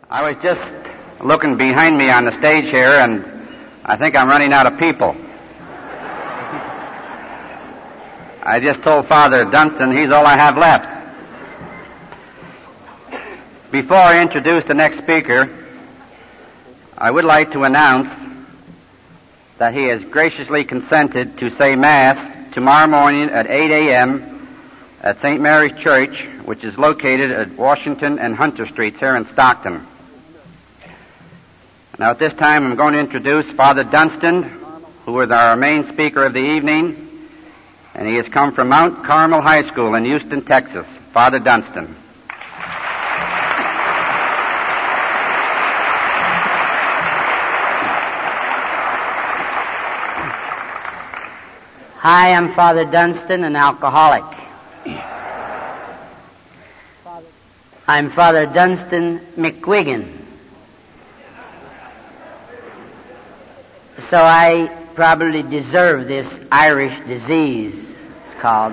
I was just looking behind me on the stage here, and I think I'm running out of people. I just told Father Dunstan he's all I have left. Before I introduce the next speaker, I would like to announce that he has graciously consented to say Mass tomorrow morning at 8 a.m. at St. Mary's Church, which is located at Washington and Hunter Streets here in Stockton. Now at this time I'm going to introduce Father Dunstan, who is our main speaker of the evening, and he has come from Mount Carmel High School in Houston, Texas. Father Dunstan. Hi, I'm Father Dunstan, an alcoholic. I'm Father Dunstan McQuiggan. So I probably deserve this Irish disease, it's called.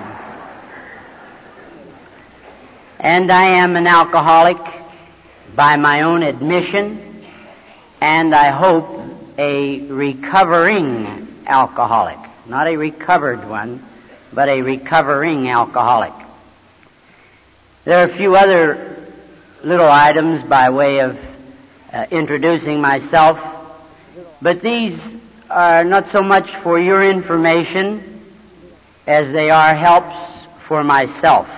And I am an alcoholic by my own admission, and I hope a recovering alcoholic. Not a recovered one, but a recovering alcoholic. There are a few other little items by way of introducing myself, but these are not so much for your information as they are helps for myself.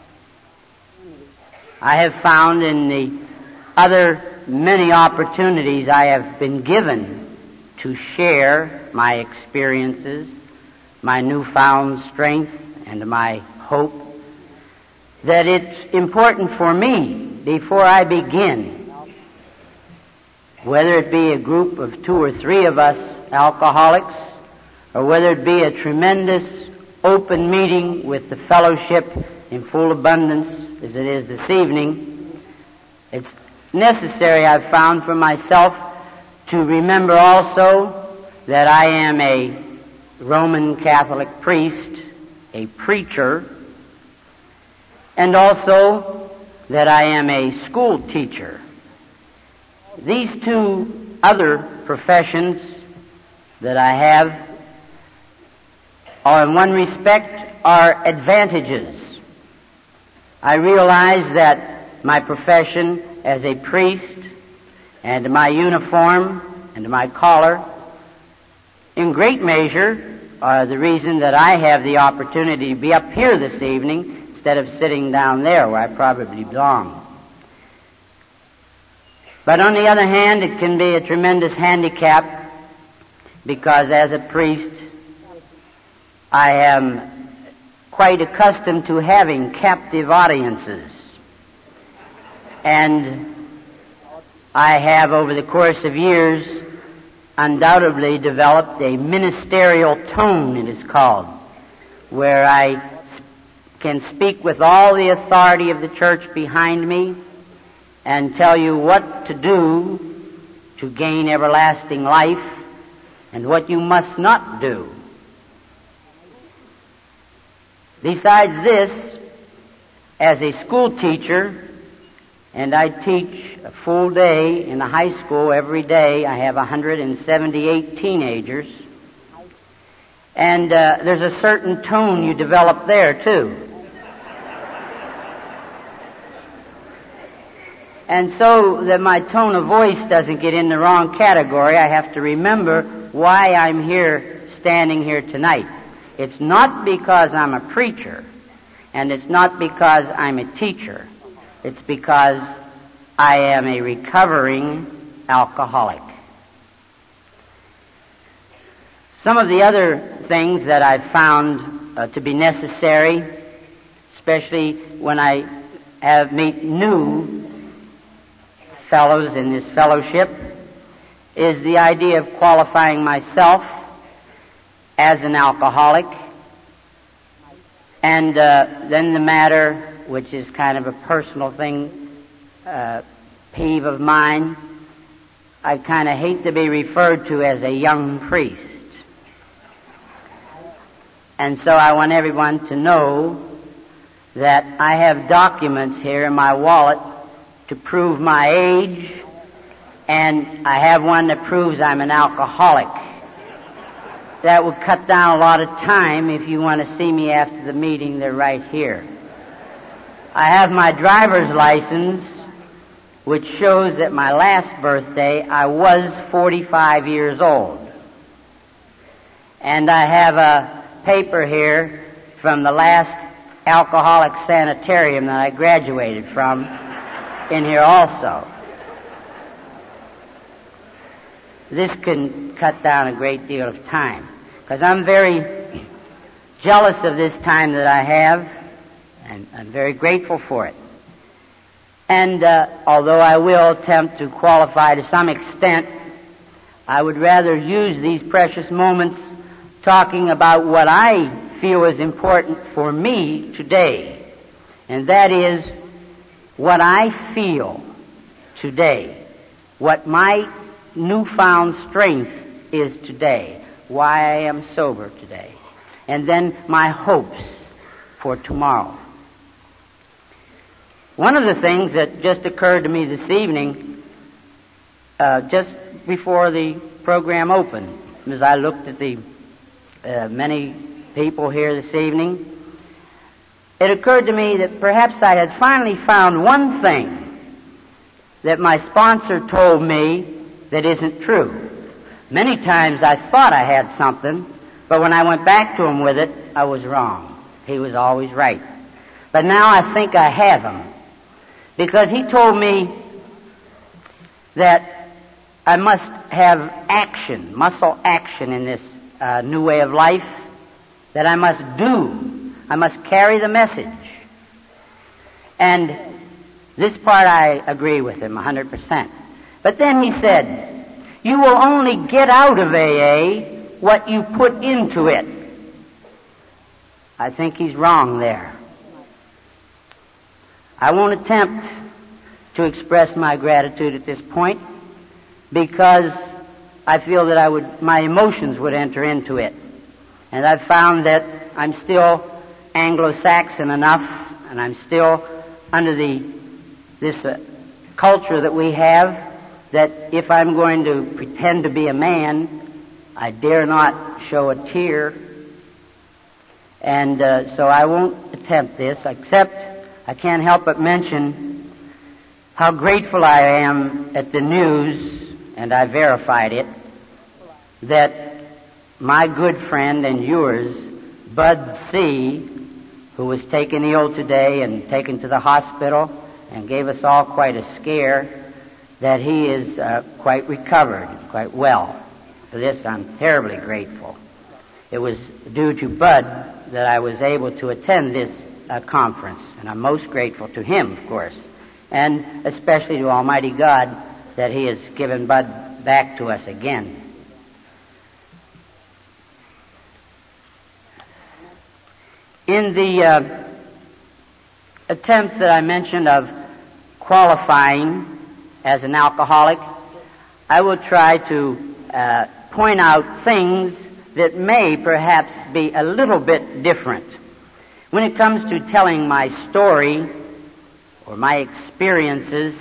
I have found in the other many opportunities I have been given to share my experiences, my newfound strength, and my hope, that it's important for me, before I begin, whether it be a group of 2 or 3 of us alcoholics, or whether it be a tremendous open meeting with the fellowship in full abundance as it is this evening, it's necessary, I've found for myself, to remember also that I am a Roman Catholic priest, a preacher, and also that I am a school teacher. These 2 other professions that I have are, in one respect, are advantages. I realize that my profession as a priest and my uniform and my collar in great measure are the reason that I have the opportunity to be up here this evening instead of sitting down there where I probably belong. But on the other hand, it can be a tremendous handicap because as a priest, I am quite accustomed to having captive audiences. And I have, over the course of years, undoubtedly developed a ministerial tone, it is called, where I can speak with all the authority of the church behind me and tell you what to do to gain everlasting life and what you must not do. Besides this, as a school teacher, and I teach a full day in a high school every day. I have 178 teenagers. And there's a certain tone you develop there, too. And so that my tone of voice doesn't get in the wrong category, I have to remember why I'm here, standing here tonight. It's not because I'm a preacher, and it's not because I'm a teacher. It's because I am a recovering alcoholic. Some of the other things that I've found to be necessary, especially when I meet new fellows in this fellowship, is the idea of qualifying myself as an alcoholic, and then the matter, which is kind of a personal thing, peeve of mine, I kind of hate to be referred to as a young priest. And so I want everyone to know that I have documents here in my wallet to prove my age and I have one that proves I'm an alcoholic. That would cut down a lot of time. If you want to see me after the meeting, they're right here. I have my driver's license, which shows that my last birthday I was 45 years old. And I have a paper here from the last alcoholic sanitarium that I graduated from in here also. This can cut down a great deal of time, because I'm very jealous of this time that I have, and I'm very grateful for it. And although I will attempt to qualify to some extent, I would rather use these precious moments talking about what I feel is important for me today, and that is what I feel today, what my newfound strength is today, why I am sober today, and then my hopes for tomorrow. One of the things that just occurred to me this evening, just before the program opened, as I looked at the many people here this evening, it occurred to me that perhaps I had finally found one thing that my sponsor told me that isn't true. Many times I thought I had something, but when I went back to him with it, I was wrong. He was always right. But now I think I have him, because he told me that I must have action, muscle action in this new way of life, that I must do. I must carry the message. And this part I agree with him 100%. But then he said, you will only get out of AA what you put into it. I think he's wrong there. I won't attempt to express my gratitude at this point, because I feel that my emotions would enter into it. And I've found that I'm still Anglo-Saxon enough, and I'm still under this culture that we have, that if I'm going to pretend to be a man, I dare not show a tear. And so I won't attempt this, except I can't help but mention how grateful I am at the news, and I verified it, that my good friend and yours, Bud C., who was taken ill today and taken to the hospital and gave us all quite a scare, that he is quite recovered, quite well. For this, I'm terribly grateful. It was due to Bud that I was able to attend this conference, and I'm most grateful to him, of course, and especially to Almighty God that He has given Bud back to us again. In the attempts that I mentioned of qualifying as an alcoholic, I will try to point out things that may perhaps be a little bit different. When it comes to telling my story or my experiences,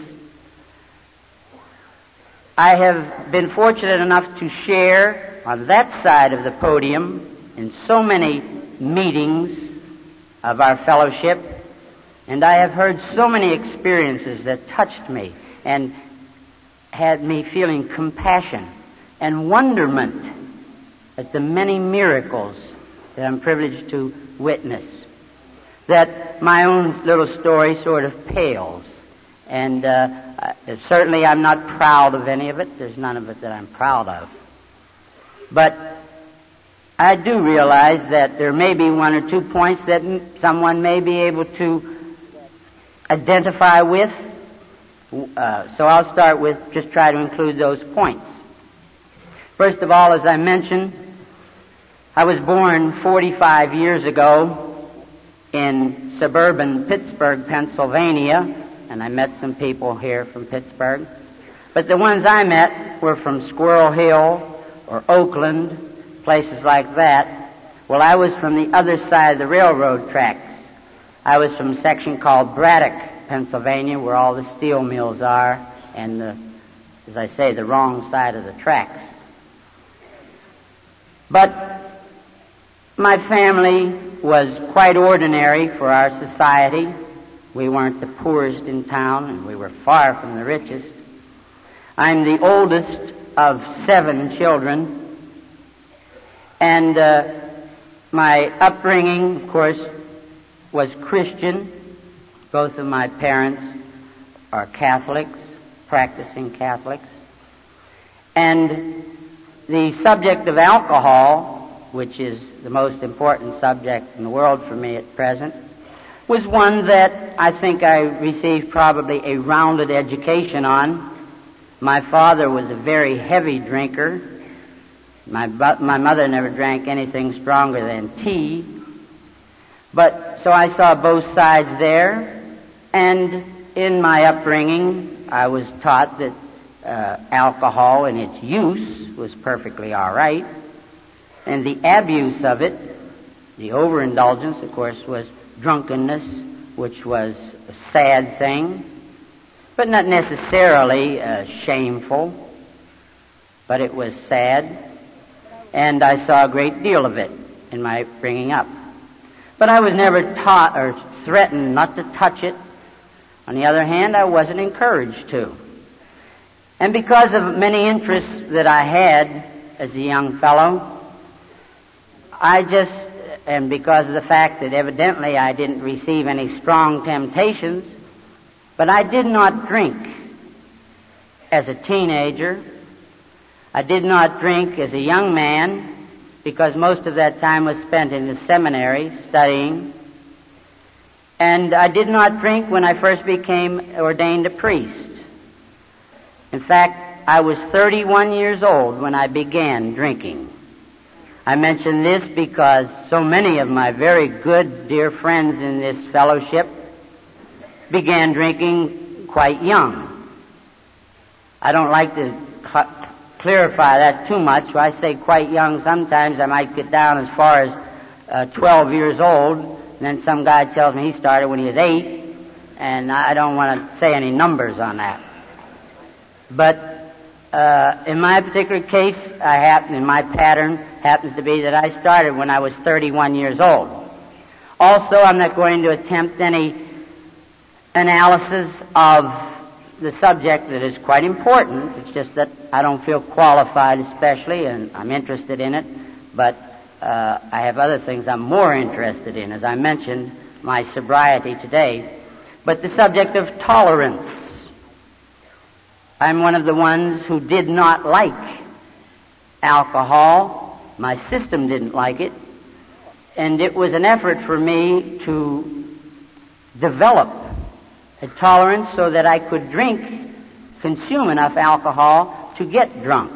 I have been fortunate enough to share on that side of the podium in so many meetings of our fellowship, and I have heard so many experiences that touched me and had me feeling compassion and wonderment at the many miracles that I'm privileged to witness, that my own little story sort of pales. And certainly I'm not proud of any of it. There's none of it that I'm proud of. But I do realize that there may be one or 2 points that someone may be able to identify with. So I'll start with just try to include those points. First of all, as I mentioned, I was born 45 years ago in suburban Pittsburgh, Pennsylvania, and I met some people here from Pittsburgh. But the ones I met were from Squirrel Hill or Oakland, places like that. Well, I was from the other side of the railroad tracks. I was from a section called Braddock, Pennsylvania, where all the steel mills are, and the as I say, the wrong side of the tracks. But my family was quite ordinary for our society. We weren't the poorest in town, and we were far from the richest. I'm the oldest of 7 children, and my upbringing, of course, was Christian. Both of my parents are Catholics, practicing Catholics. And the subject of alcohol, which is the most important subject in the world for me at present, was one that I think I received probably a rounded education on. My father was a very heavy drinker. My mother never drank anything stronger than tea. But so I saw both sides there. And in my upbringing, I was taught that alcohol and its use was perfectly all right. And the abuse of it, the overindulgence, of course, was drunkenness, which was a sad thing, but not necessarily shameful, but it was sad. And I saw a great deal of it in my bringing up. But I was never taught or threatened not to touch it. On the other hand, I wasn't encouraged to. And because of many interests that I had as a young fellow, and because of the fact that evidently I didn't receive any strong temptations, but I did not drink as a teenager. I did not drink as a young man, because most of that time was spent in the seminary studying. And I did not drink when I first became ordained a priest. In fact, I was 31 years old when I began drinking. I mention this because so many of my very good, dear friends in this fellowship began drinking quite young. I don't like to clarify that too much. When I say quite young, sometimes I might get down as far as 12 years old, and then some guy tells me he started when he was 8, and I don't want to say any numbers on that. But in my particular case, my pattern happens to be that I started when I was 31 years old. Also, I'm not going to attempt any analysis of the subject that is quite important. It's just that I don't feel qualified especially, and I'm interested in it, but I have other things I'm more interested in. As I mentioned, my sobriety today. But the subject of tolerance. I'm one of the ones who did not like alcohol. My system didn't like it. And it was an effort for me to develop a tolerance so that I could consume enough alcohol to get drunk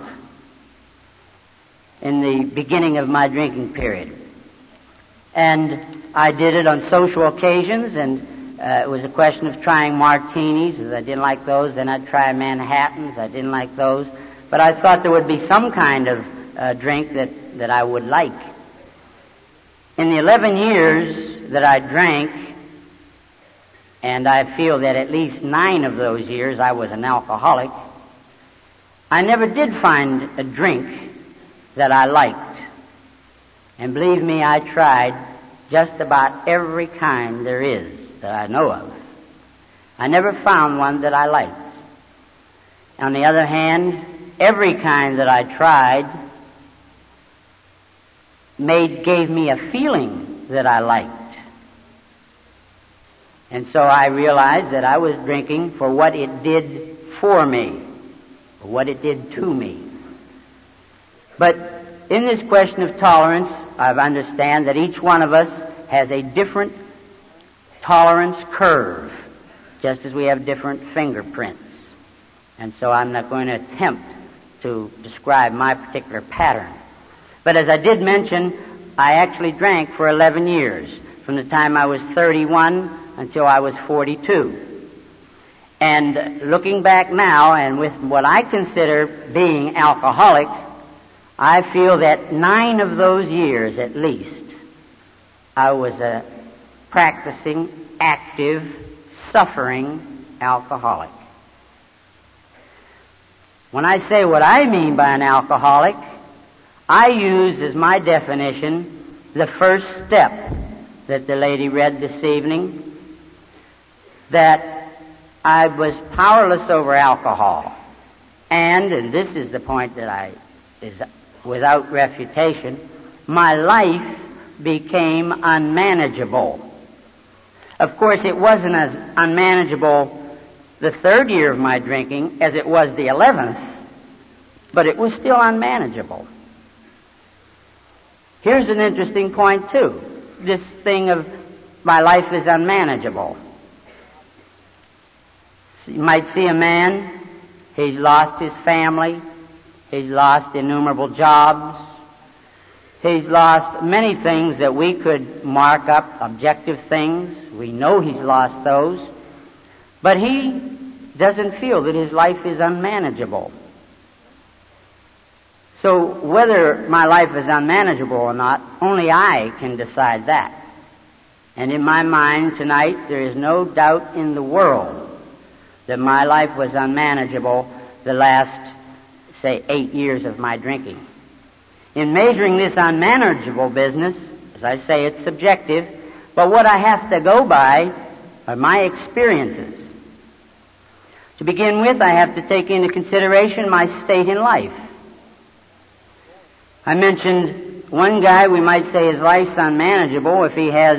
in the beginning of my drinking period. And I did it on social occasions, and it was a question of trying martinis. As I didn't like those, then I'd try Manhattans. I didn't like those. But I thought there would be some kind of drink that I would like. In the 11 years that I drank, and I feel that at least 9 of those years I was an alcoholic, I never did find a drink that I liked. And believe me, I tried just about every kind there is that I know of. I never found one that I liked. On the other hand, every kind that I tried gave me a feeling that I liked. And so I realized that I was drinking for what it did for me, or what it did to me. But in this question of tolerance, I understand that each one of us has a different tolerance curve, just as we have different fingerprints. And so I'm not going to attempt to describe my particular pattern. But as I did mention, I actually drank for 11 years, from the time I was 31 until I was 42. And looking back now, and with what I consider being alcoholic, I feel that 9 of those years at least, I was a practicing, active, suffering alcoholic. When I say what I mean by an alcoholic, I use as my definition the first step that the lady read this evening, that I was powerless over alcohol. And this is the point that is without refutation, my life became unmanageable. Of course, it wasn't as unmanageable the third year of my drinking as it was the 11th, but it was still unmanageable. Here's an interesting point, too. This thing of my life is unmanageable. You might see a man, he's lost his family, he's lost innumerable jobs, he's lost many things that we could mark up, objective things. We know he's lost those. But he doesn't feel that his life is unmanageable. So whether my life is unmanageable or not, only I can decide that. And in my mind tonight, there is no doubt in the world that my life was unmanageable the last, say, 8 years of my drinking. In measuring this unmanageable business, as I say, it's subjective, but what I have to go by are my experiences. To begin with, I have to take into consideration my state in life. I mentioned one guy, we might say his life's unmanageable if he has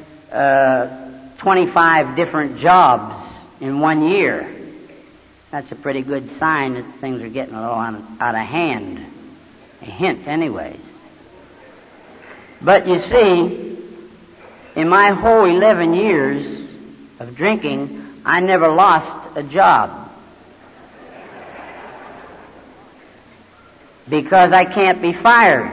25 different jobs in 1 year. That's a pretty good sign that things are getting a little out of hand. A hint, anyways. But you see, in my whole 11 years of drinking, I never lost a job. Because I can't be fired.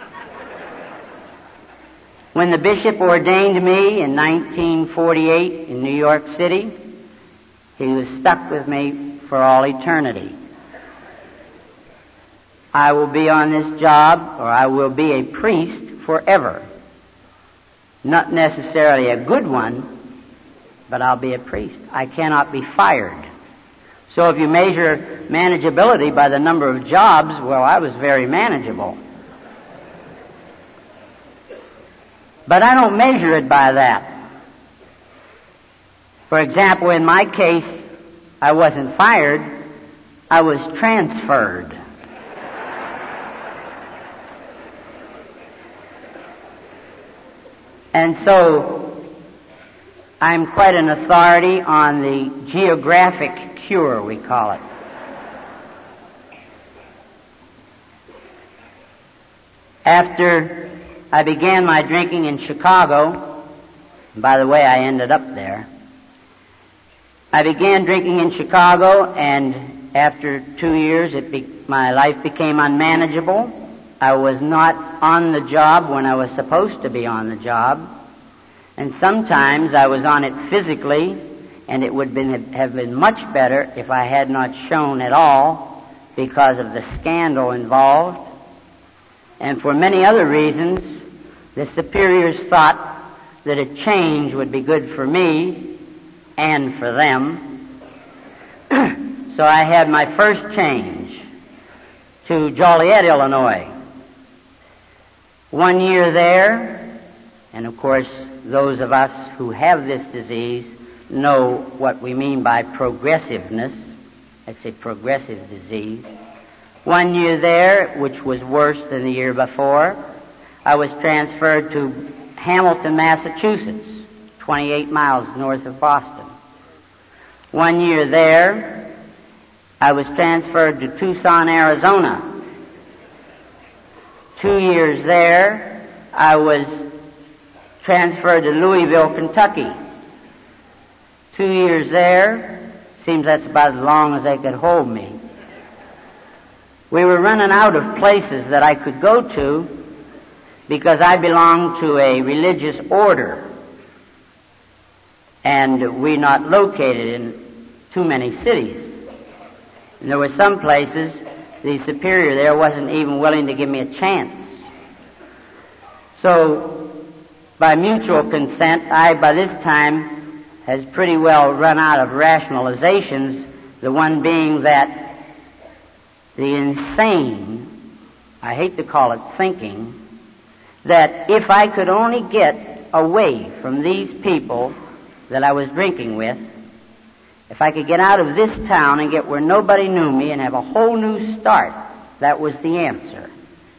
When the bishop ordained me in 1948 in New York City, he was stuck with me for all eternity. I will be on this job, or I will be a priest forever. Not necessarily a good one, but I'll be a priest. I cannot be fired. So if you measure manageability by the number of jobs, well, I was very manageable. But I don't measure it by that. For example, in my case, I wasn't fired, I was transferred. And so, I'm quite an authority on the geographic cure, we call it. After I began my drinking in Chicago, and by the way, I ended up there. I began drinking in Chicago, and after 2 years, my life became unmanageable. I was not on the job when I was supposed to be on the job. And sometimes I was on it physically, and it would have been much better if I had not shown at all because of the scandal involved. And for many other reasons, the superiors thought that a change would be good for me and for them. So I had my first change to Joliet, Illinois. 1 year there, and of course those of us who have this disease know what we mean by progressiveness. It's a progressive disease. 1 year there, which was worse than the year before, I was transferred to Hamilton, Massachusetts, 28 miles north of Boston. 1 year there, I was transferred to Tucson, Arizona. 2 years there, I was transferred to Louisville, Kentucky. 2 years there, seems that's about as long as they could hold me. We were running out of places that I could go to because I belonged to a religious order, and we're not located in too many cities. And there were some places the superior there wasn't even willing to give me a chance. So, by mutual consent, I, by this time, has pretty well run out of rationalizations, the one being that the insane, I hate to call it thinking, that if I could only get away from these people that I was drinking with, if I could get out of this town and get where nobody knew me and have a whole new start, that was the answer.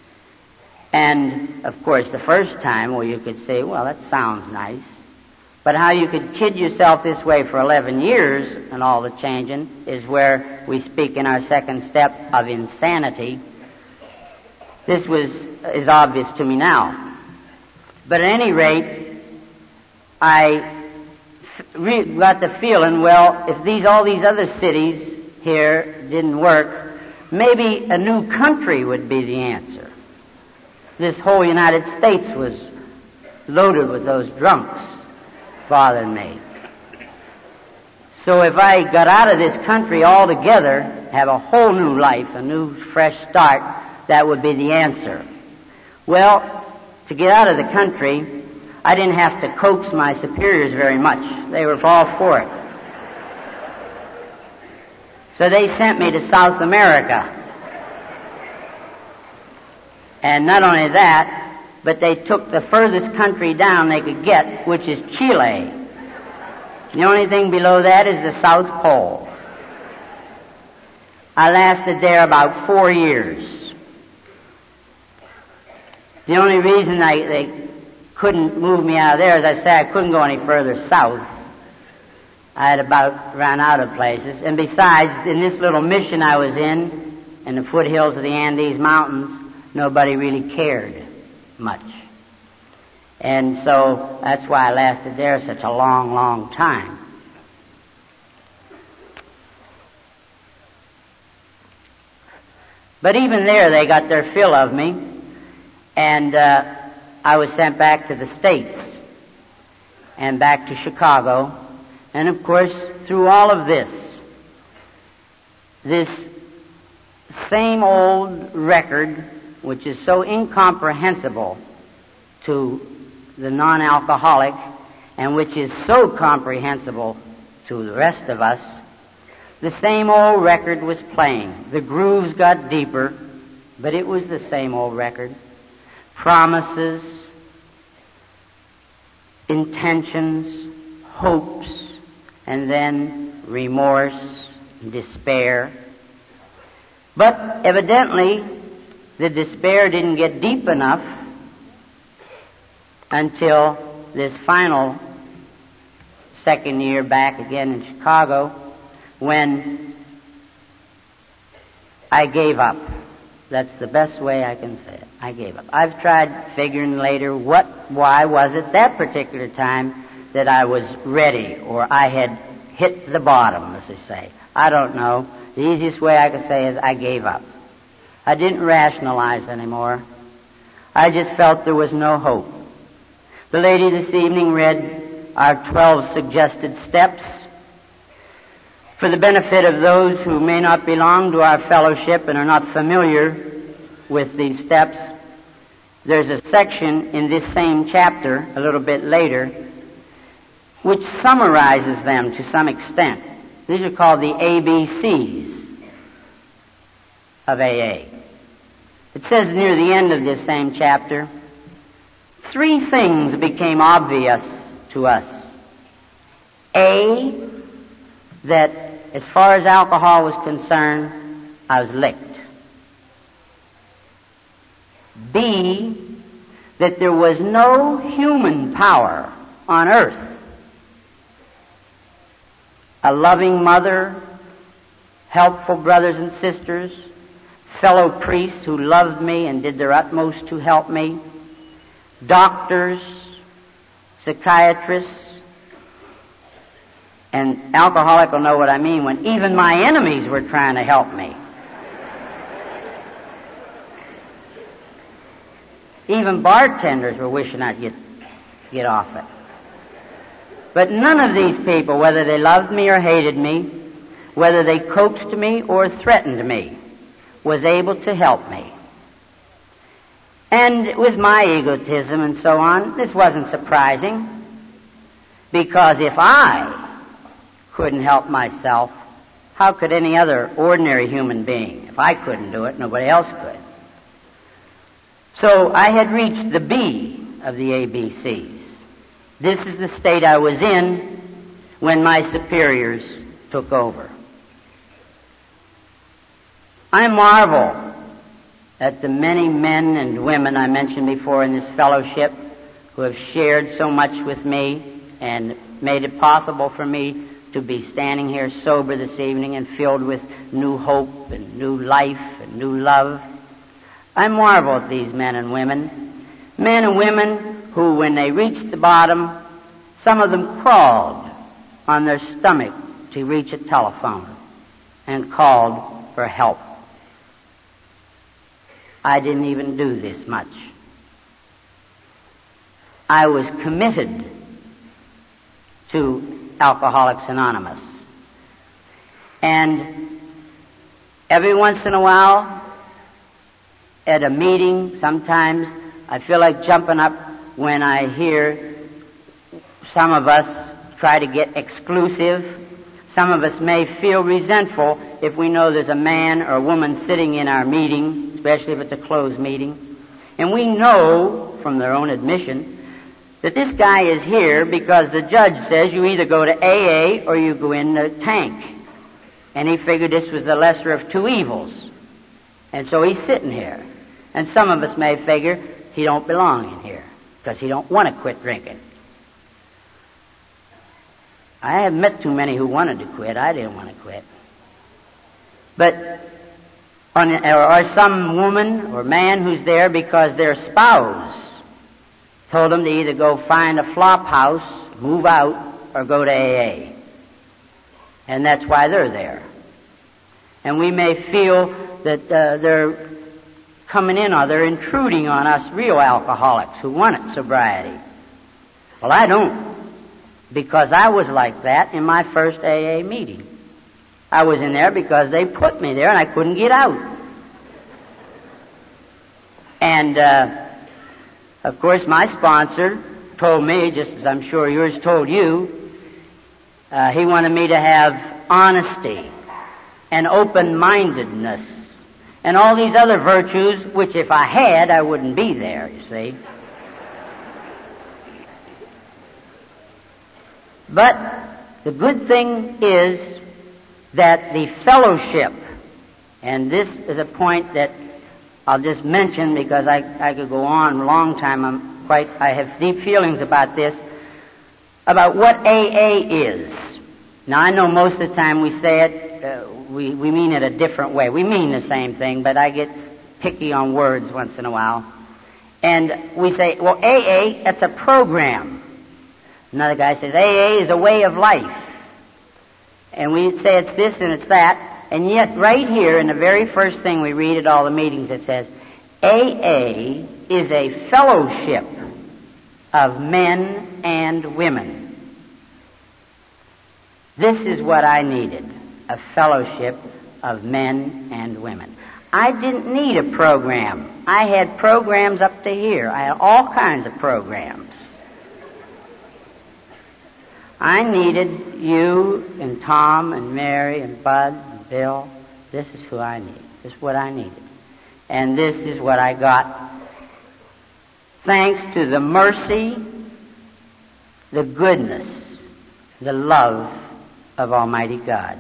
And, of course, the first time, well, you could say, well, that sounds nice. But how you could kid yourself this way for 11 years and all the changing is where we speak in our second step of insanity. This is obvious to me now. But at any rate, I got the feeling, well, if all these other cities here didn't work, maybe a new country would be the answer. This whole United States was loaded with those drunks bothering me. So if I got out of this country altogether, have a whole new life, a new fresh start, that would be the answer. Well, to get out of the country, I didn't have to coax my superiors very much. They were all for it. So they sent me to South America. And not only that, but they took the furthest country down they could get, which is Chile. The only thing below that is the South Pole. I lasted there about 4 years. The only reason they couldn't move me out of there, as I say, I couldn't go any further south. I had about run out of places. And besides, in this little mission I was in the foothills of the Andes Mountains, nobody really cared much. And so that's why I lasted there such a long, long time. But even there they got their fill of me, and I was sent back to the States and back to Chicago. And of course, through all of this same old record, which is so incomprehensible to the non-alcoholic and which is so comprehensible to the rest of us, the same old record was playing. The grooves got deeper, but it was the same old record. Promises, intentions, hopes, and then remorse, despair. But evidently, the despair didn't get deep enough until this final second year back again in Chicago, when I gave up. That's the best way I can say it. I gave up. I've tried figuring later why was it that particular time that I was ready, or I had hit the bottom, as they say. I don't know. The easiest way I could say is I gave up. I didn't rationalize anymore. I just felt there was no hope. The lady this evening read our 12 suggested steps. For the benefit of those who may not belong to our fellowship and are not familiar with these steps, there's a section in this same chapter, a little bit later, which summarizes them to some extent. These are called the ABCs of AA. It says near the end of this same chapter, 3 things became obvious to us. A, that as far as alcohol was concerned, I was licked. B, that there was no human power on earth, a loving mother, helpful brothers and sisters, fellow priests who loved me and did their utmost to help me, doctors, psychiatrists, and alcoholic will know what I mean when even my enemies were trying to help me. Even bartenders were wishing I'd get off it. But none of these people, whether they loved me or hated me, whether they coaxed me or threatened me, was able to help me. And with my egotism and so on, this wasn't surprising, because if I couldn't help myself, How could any other ordinary human being? If I couldn't do it, nobody else could. So I had reached the B of the ABCs. This is the state I was in when my superiors took over. I marvel at the many men and women I mentioned before in this fellowship who have shared so much with me and made it possible for me to be standing here sober this evening and filled with new hope and new life and new love. I marvel at these men and women who, when they reached the bottom, some of them crawled on their stomach to reach a telephone and called for help. I didn't even do this much. I was committed to Alcoholics Anonymous. And every once in a while, at a meeting, sometimes I feel like jumping up when I hear some of us try to get exclusive. Some of us may feel resentful if we know there's a man or a woman sitting in our meeting, especially if it's a closed meeting. And we know, from their own admission, that this guy is here because the judge says you either go to AA or you go in the tank. And he figured this was the lesser of two evils. And so he's sitting here. And some of us may figure he don't belong in here because he don't want to quit drinking. I have met too many who wanted to quit. I didn't want to quit. But, or some woman or man who's there because their spouse told them to either go find a flop house, move out, or go to AA. And that's why they're there. And we may feel that they're coming in or they're intruding on us real alcoholics who want sobriety. Well, I don't. Because I was like that in my first AA meeting. I was in there because they put me there and I couldn't get out. And, of course, my sponsor told me, just as I'm sure yours told you, he wanted me to have honesty and open-mindedness and all these other virtues, which if I had, I wouldn't be there, you see. But the good thing is that the fellowship, and this is a point that I'll just mention because I could go on a long time. I have deep feelings about this, about what AA is. Now, I know most of the time we say it, we mean it a different way. We mean the same thing, but I get picky on words once in a while. And we say, well, AA, that's a program. Another guy says, AA is a way of life. And we say it's this and it's that. And yet right here in the very first thing we read at all the meetings, it says, AA is a fellowship of men and women. This is what I needed, a fellowship of men and women. I didn't need a program. I had programs up to here. I had all kinds of programs. I needed you and Tom and Mary and Bud and Bill. This is who I need. This is what I needed. And this is what I got. Thanks to the mercy, the goodness, the love of Almighty God.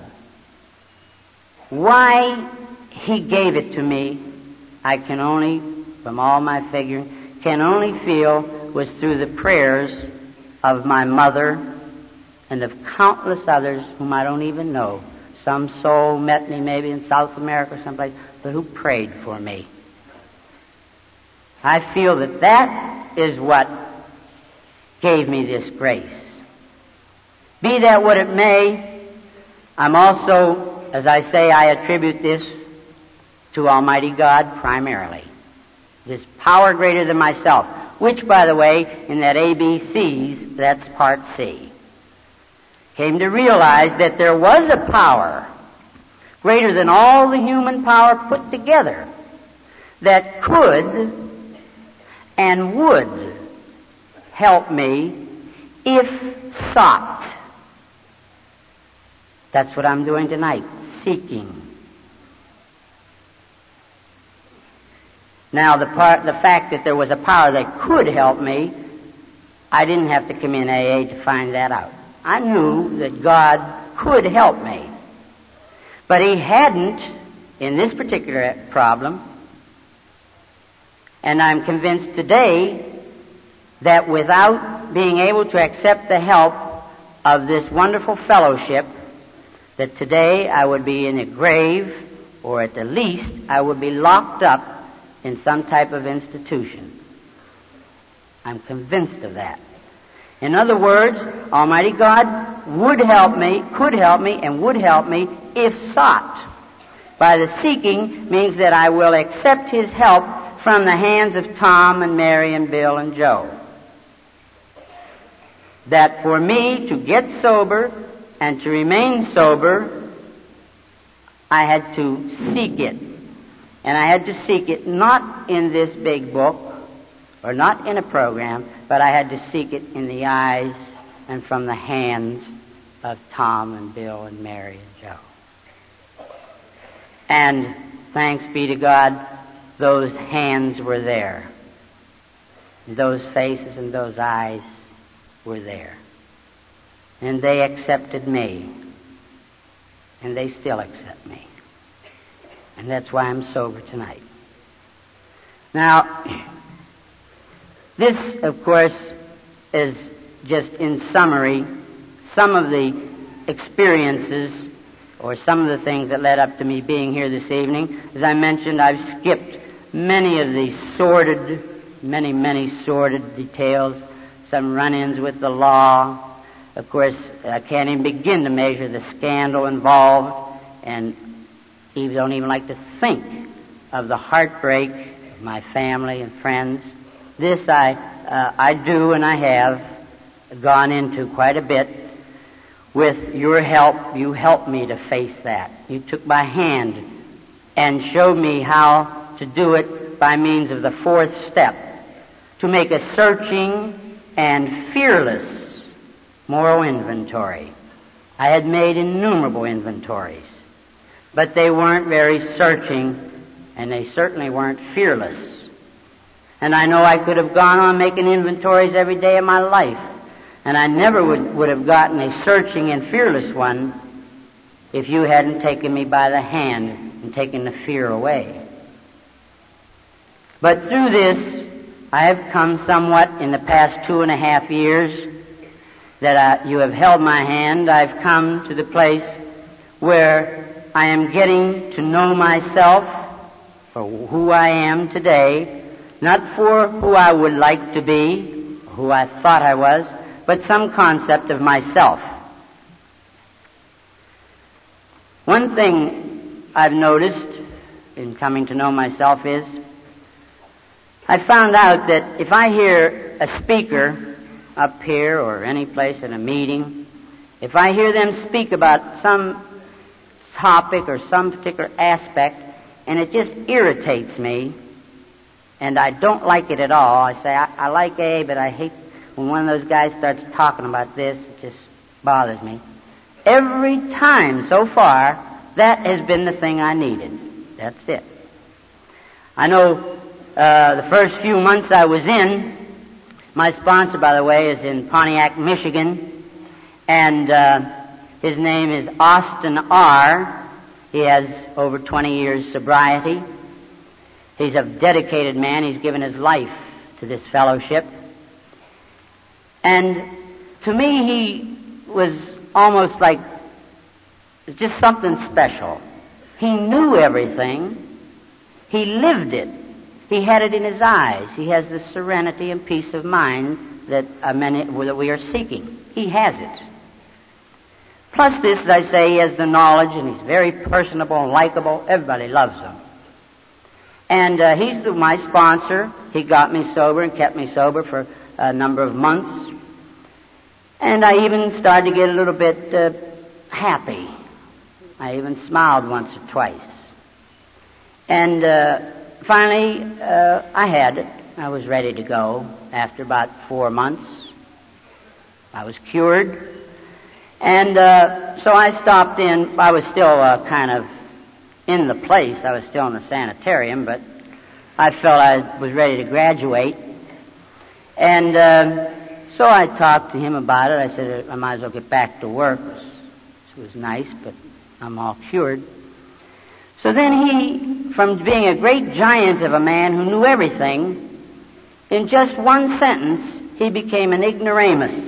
Why He gave it to me, I can only, from all my figuring, can only feel was through the prayers of my mother and of countless others whom I don't even know. Some soul met me maybe in South America or someplace, but who prayed for me. I feel that that is what gave me this grace. Be that what it may, I'm also, as I say, I attribute this to Almighty God primarily. This power greater than myself, which, by the way, in that ABCs, that's part C. Came to realize that there was a power greater than all the human power put together that could and would help me if sought. That's what I'm doing tonight, seeking. Now, the fact that there was a power that could help me, I didn't have to come in AA to find that out. I knew that God could help me. But He hadn't in this particular problem. And I'm convinced today that without being able to accept the help of this wonderful fellowship, that today I would be in a grave, or at the least I would be locked up in some type of institution. I'm convinced of that. In other words, Almighty God would help me, could help me, and would help me if sought. By the seeking means that I will accept His help from the hands of Tom and Mary and Bill and Joe. That for me to get sober and to remain sober, I had to seek it. And I had to seek it not in this big book or not in a program, but I had to seek it in the eyes and from the hands of Tom and Bill and Mary and Joe. And thanks be to God, those hands were there. Those faces and those eyes were there. And they accepted me. And they still accept me. And that's why I'm sober tonight. Now, this, of course, is just in summary some of the experiences or some of the things that led up to me being here this evening. As I mentioned, I've skipped many of the many sordid details, some run-ins with the law. Of course, I can't even begin to measure the scandal involved, and don't even like to think of the heartbreak of my family and friends. This I do, and I have gone into quite a bit. With your help, you helped me to face that. You took my hand and showed me how to do it by means of the fourth step, to make a searching and fearless moral inventory. I had made innumerable inventories, but they weren't very searching, and they certainly weren't fearless. And I know I could have gone on making inventories every day of my life, and I never would have gotten a searching and fearless one if you hadn't taken me by the hand and taken the fear away. But through this, I have come somewhat in the past 2.5 years that you have held my hand. I've come to the place where I am getting to know myself for who I am today, not for who I would like to be, who I thought I was, but some concept of myself. One thing I've noticed in coming to know myself is I found out that if I hear a speaker up here or any place in a meeting, if I hear them speak about some topic or some particular aspect, and it just irritates me, and I don't like it at all, I say, I like A, but I hate when one of those guys starts talking about this. It just bothers me. Every time so far, that has been the thing I needed. That's it. I know the first few months I was in, my sponsor, by the way, is in Pontiac, Michigan, and his name is Austin R. He has over 20 years sobriety. He's a dedicated man. He's given his life to this fellowship. And to me, he was almost like just something special. He knew everything. He lived it. He had it in his eyes. He has the serenity and peace of mind that we are seeking. He has it. Plus this, as I say, he has the knowledge, and he's very personable and likable. Everybody loves him. And he's my sponsor. He got me sober and kept me sober for a number of months. And I even started to get a little bit happy. I even smiled once or twice. And finally, I had it. I was ready to go after about 4 months. I was cured. And so I stopped in. I was still kind of in the place. I was still in the sanitarium, but I felt I was ready to graduate. And so I talked to him about it. I said I might as well get back to work. It was nice, but I'm all cured. So then he, from being a great giant of a man who knew everything, in just one sentence, he became an ignoramus.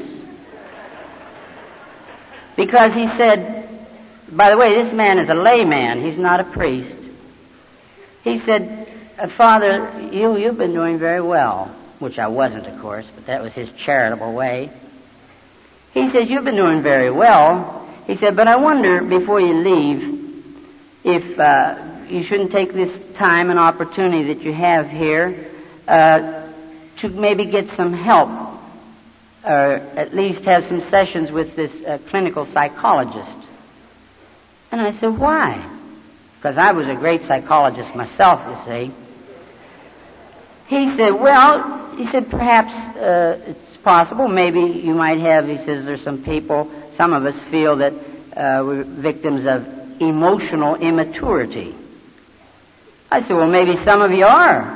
Because he said, by the way, this man is a layman. He's not a priest. He said, Father, you've been doing very well, which I wasn't, of course, but that was his charitable way. He says, you've been doing very well. He said, but I wonder, before you leave, if you shouldn't take this time and opportunity that you have here to maybe get some help, or at least have some sessions with this clinical psychologist. And I said, why? Because I was a great psychologist myself, you see. He said, perhaps it's possible. Maybe you might have, he says, there's some people, some of us feel that we're victims of emotional immaturity. I said, well, maybe some of you are.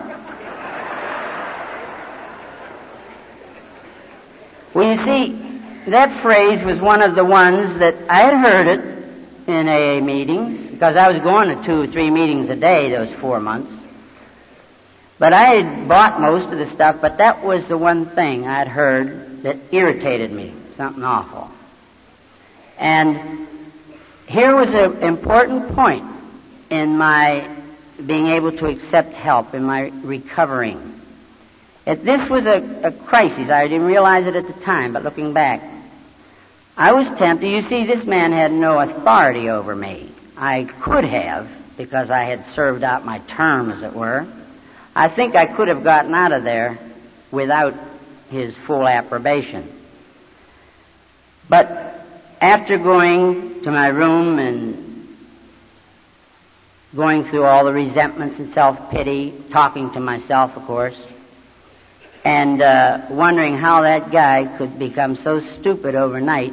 Well, you see, that phrase was one of the ones that I had heard it in AA meetings, because I was going to 2 or 3 meetings a day those 4 months. But I had bought most of the stuff, but that was the one thing I'd heard that irritated me, something awful. And here was an important point in my being able to accept help, in my recovering. This was a crisis. I didn't realize it at the time, but looking back, I was tempted. You see, this man had no authority over me. I could have, because I had served out my term, as it were. I think I could have gotten out of there without his full approbation. But after going to my room and going through all the resentments and self-pity, talking to myself, of course, and wondering how that guy could become so stupid overnight,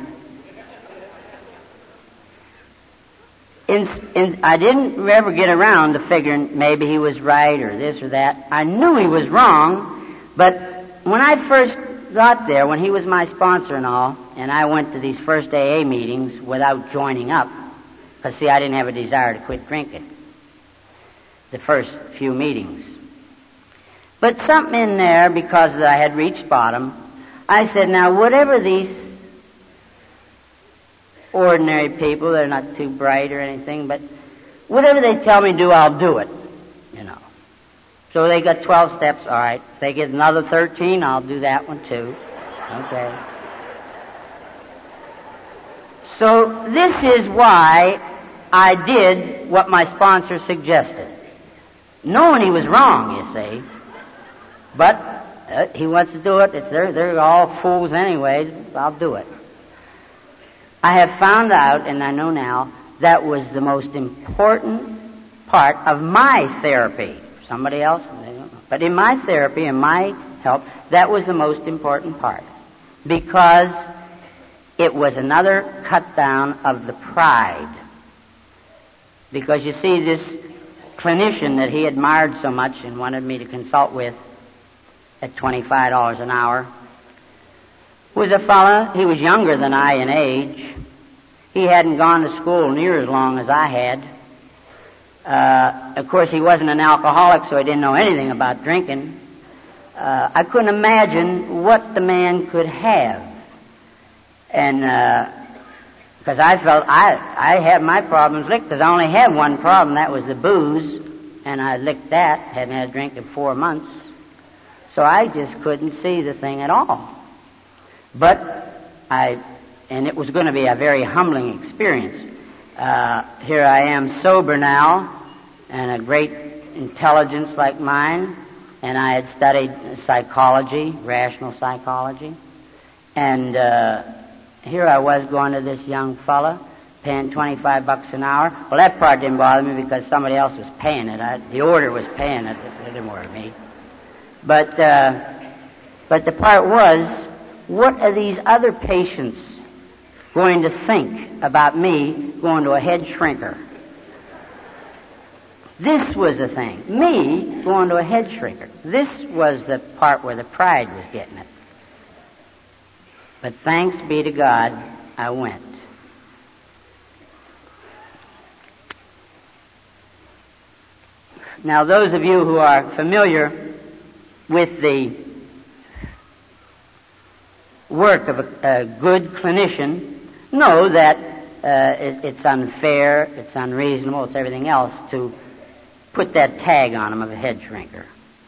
I didn't ever get around to figuring maybe he was right or this or that. I knew he was wrong, but when I first got there, when he was my sponsor and all, and I went to these first AA meetings without joining up, because, see, I didn't have a desire to quit drinking the first few meetings. But something in there, because I had reached bottom, I said, now, whatever these ordinary people, they're not too bright or anything, but whatever they tell me to do, I'll do it, you know. So they got 12 steps, all right. If they get another 13, I'll do that one too. Okay. So this is why I did what my sponsor suggested. Knowing he was wrong, you see. But he wants to do it. They're all fools anyways. I'll do it. I have found out, and I know now, that was the most important part of my therapy. Somebody else, they don't know. But in my therapy, in my help, that was the most important part. Because it was another cut down of the pride. Because you see, this clinician that he admired so much and wanted me to consult with at $25 an hour was a fella. He was younger than I in age. He hadn't gone to school near as long as I had. Of course, he wasn't an alcoholic, so he didn't know anything about drinking. I couldn't imagine what the man could have. And because I felt I had my problems licked, because I only had one problem, that was the booze, and I licked that, hadn't had a drink in 4 months. So I just couldn't see the thing at all. But and it was going to be a very humbling experience. Here I am sober now, and a great intelligence like mine, and I had studied psychology, rational psychology, and here I was going to this young fella, paying $25 an hour. Well, that part didn't bother me because somebody else was paying it. The order was paying it. It didn't worry me. But the part was, what are these other patients going to think about me going to a head shrinker. This was the thing. Me going to a head shrinker. This was the part where the pride was getting it. But thanks be to God, I went. Now, those of you who are familiar with the work of a good clinician know that it's unfair, it's unreasonable, it's everything else to put that tag on them of a head shrinker.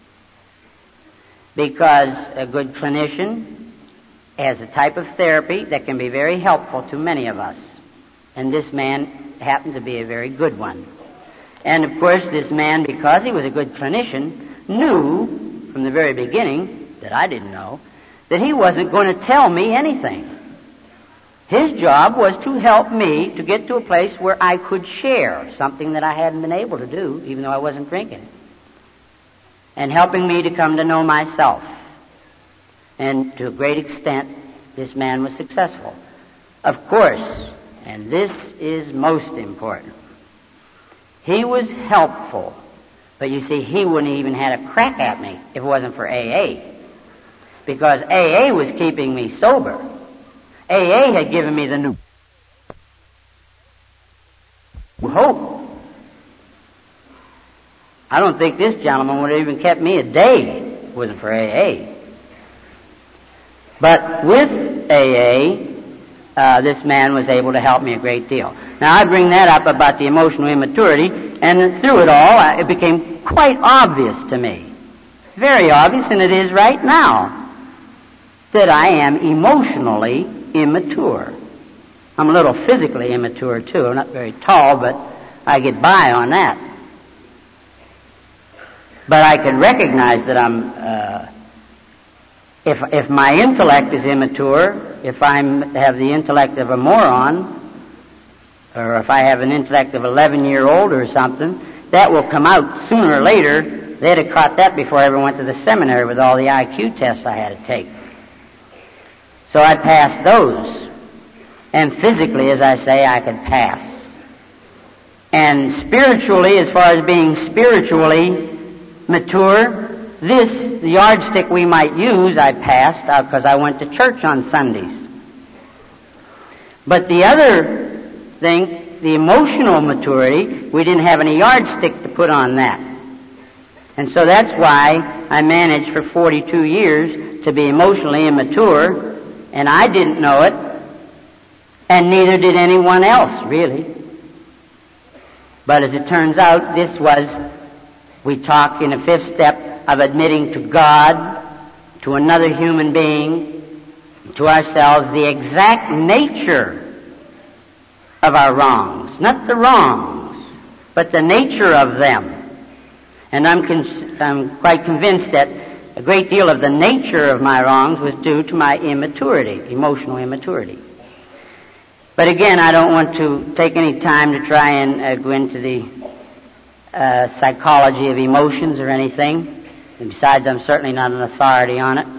Because a good clinician has a type of therapy that can be very helpful to many of us. And this man happened to be a very good one. And of course, this man, because he was a good clinician, knew from the very beginning, that I didn't know, that he wasn't going to tell me anything. His job was to help me to get to a place where I could share something that I hadn't been able to do, even though I wasn't drinking it. And helping me to come to know myself. And to a great extent, this man was successful. Of course, and this is most important, he was helpful. But you see, he wouldn't even had a crack at me if it wasn't for AA. Because AA was keeping me sober. AA had given me the new hope. I don't think this gentleman would have even kept me a day if it wasn't for AA. But with AA, this man was able to help me a great deal. Now, I bring that up about the emotional immaturity, and through it all, it became quite obvious to me, very obvious, and it is right now, that I am emotionally immature. I'm a little physically immature, too. I'm not very tall, but I get by on that. But I can recognize that I'm... If my intellect is immature, if I have the intellect of a moron, or if I have an intellect of 11-year-old or something, that will come out sooner or later. They'd have caught that before I ever went to the seminary with all the IQ tests I had to take. So I passed those. And physically, as I say, I could pass. And spiritually, as far as being spiritually mature, the yardstick we might use, I passed because I went to church on Sundays. But the other thing, the emotional maturity, we didn't have any yardstick to put on that. And so that's why I managed for 42 years to be emotionally immature, and I didn't know it, and neither did anyone else, really. But as it turns out, this was, we talk in the fifth step of admitting to God, to another human being, to ourselves, the exact nature of our wrongs. Not the wrongs, but the nature of them. And I'm quite convinced that a great deal of the nature of my wrongs was due to my immaturity, emotional immaturity. But again, I don't want to take any time to try and go into the psychology of emotions or anything. And besides, I'm certainly not an authority on it.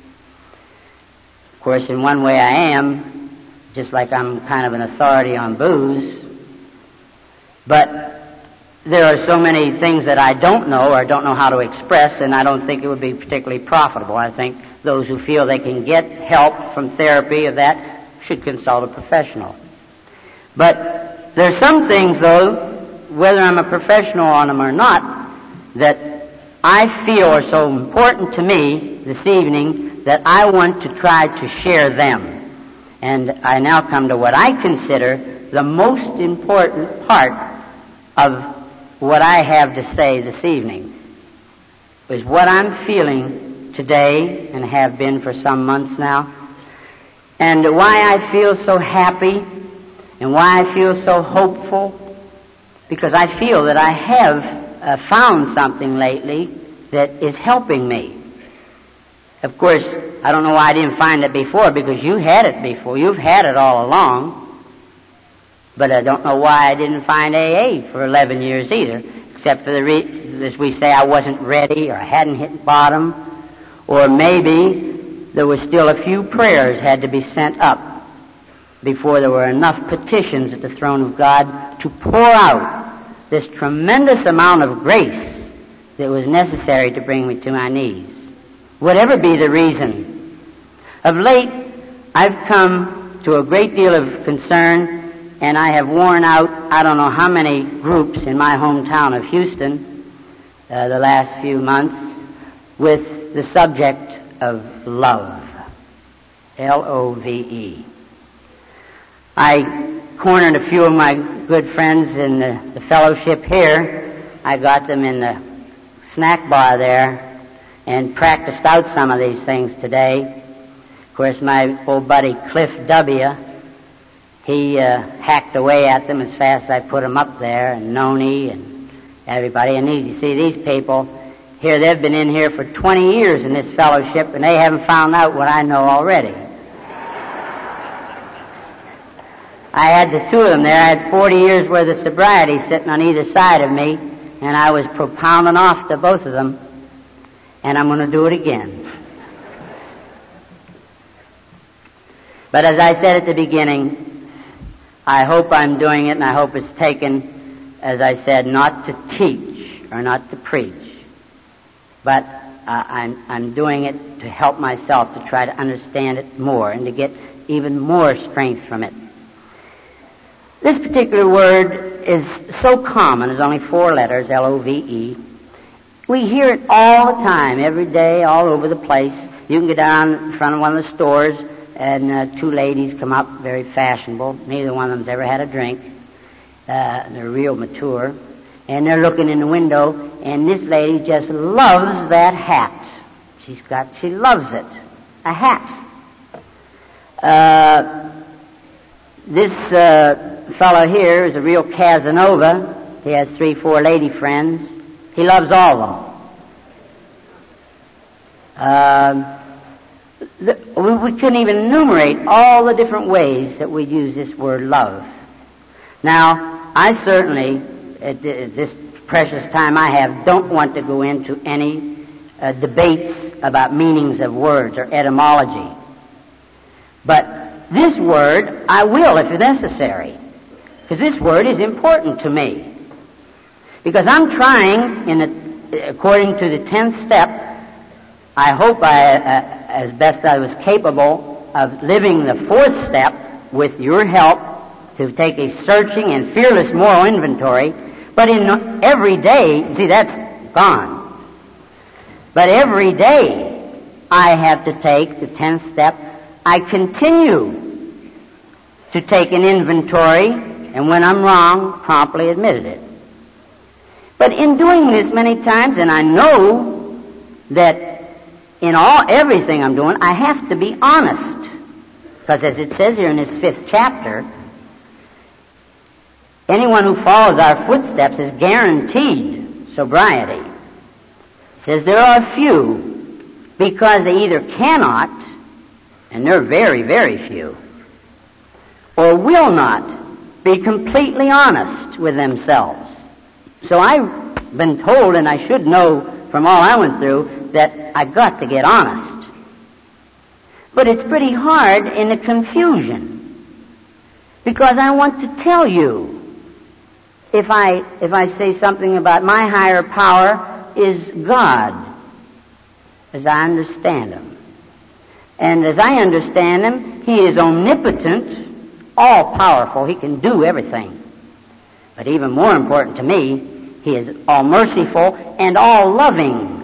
Of course, in one way I am, just like I'm kind of an authority on booze. But there are so many things that I don't know or don't know how to express, and I don't think it would be particularly profitable. I think those who feel they can get help from therapy of that should consult a professional. But there are some things, though, whether I'm a professional on them or not, that I feel are so important to me this evening that I want to try to share them. And I now come to what I consider the most important part of what I have to say this evening, is what I'm feeling today and have been for some months now, and why I feel so happy and why I feel so hopeful, because I feel that I have found something lately that is helping me. Of course, I don't know why I didn't find it before, because you had it before. You've had it all along. But I don't know why I didn't find AA for 11 years either, except for as we say, I wasn't ready or I hadn't hit bottom, or maybe there was still a few prayers had to be sent up. before there were enough petitions at the throne of God to pour out this tremendous amount of grace that was necessary to bring me to my knees. Whatever be the reason. Of late, I've come to a great deal of concern, and I have worn out I don't know how many groups in my hometown of Houston the last few months with the subject of love. L-O-V-E. I cornered a few of my good friends in the fellowship here. I got them in the snack bar there and practiced out some of these things today. Of course, my old buddy Cliff W., he hacked away at them as fast as I put them up there, and Noni and everybody. And you see, these people here, they've been in here for 20 years in this fellowship, and they haven't found out what I know already. I had the two of them there. I had 40 years worth of sobriety sitting on either side of me, and I was propounding off to both of them, and I'm going to do it again. But as I said at the beginning, I hope I'm doing it, and I hope it's taken, as I said, not to teach or not to preach, but I'm doing it to help myself to try to understand it more and to get even more strength from it. This particular word is so common. It's only 4 letters, L-O-V-E. We hear it all the time, every day, all over the place. You can go down in front of one of the stores, and 2 ladies come up, very fashionable. Neither one of them's ever had a drink. They're real mature. And they're looking in the window, and this lady just loves that hat. She loves it. A hat. This fellow here is a real Casanova. He has 3-4 lady friends. He loves all of them. We couldn't even enumerate all the different ways that we use this word love. Now, I certainly, at this precious time I have, don't want to go into any debates about meanings of words or etymology. But this word, I will if necessary. Because this word is important to me. Because I'm trying, according to the 10th step, I hope as best I was capable of living the 4th step with your help to take a searching and fearless moral inventory. But in every day, see, that's gone. But every day I have to take the 10th step. I continue to take an inventory, and when I'm wrong, promptly admitted it. But in doing this many times, and I know that in everything I'm doing, I have to be honest. Because as it says here in this 5th chapter, anyone who follows our footsteps is guaranteed sobriety. It says there are few, because they either cannot, and they're very, very few, or will not be completely honest with themselves. So I've been told, and I should know from all I went through, that I've got to get honest. But it's pretty hard in the confusion, because I want to tell you, if I say something about my higher power is God, as I understand Him. And as I understand Him, He is omnipotent, all-powerful. He can do everything. But even more important to me, He is all-merciful and all-loving.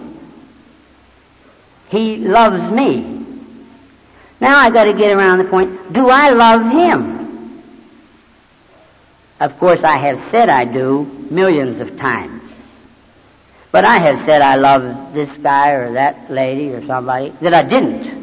He loves me. Now I've got to get around the point, do I love Him? Of course, I have said I do millions of times. But I have said I love this guy or that lady or somebody that I didn't.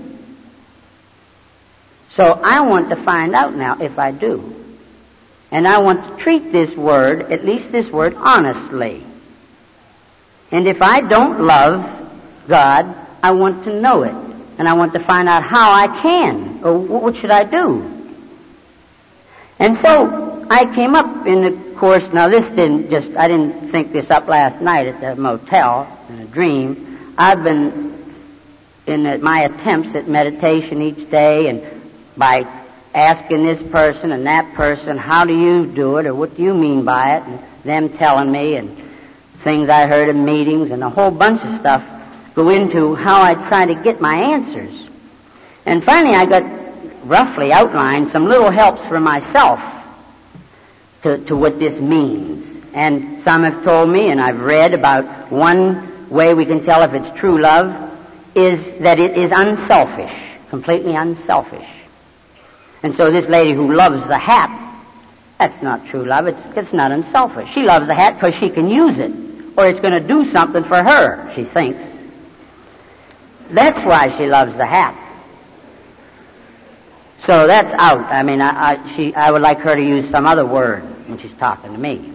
So I want to find out now if I do. And I want to treat this word, at least this word, honestly. And if I don't love God, I want to know it. And I want to find out how I can, or what should I do. And so I came up in the course, now this I didn't think this up last night at the motel in a dream. I've been in my attempts at meditation each day, and by asking this person and that person, how do you do it, or what do you mean by it, and them telling me, and things I heard in meetings, and a whole bunch of stuff go into how I try to get my answers. And finally I got roughly outlined some little helps for myself to what this means. And some have told me, and I've read about one way we can tell if it's true love, is that it is unselfish, completely unselfish. And so this lady who loves the hat, that's not true love. It's not unselfish. She loves the hat because she can use it, or it's going to do something for her, she thinks. That's why she loves the hat. So that's out. I mean, I would like her to use some other word when she's talking to me.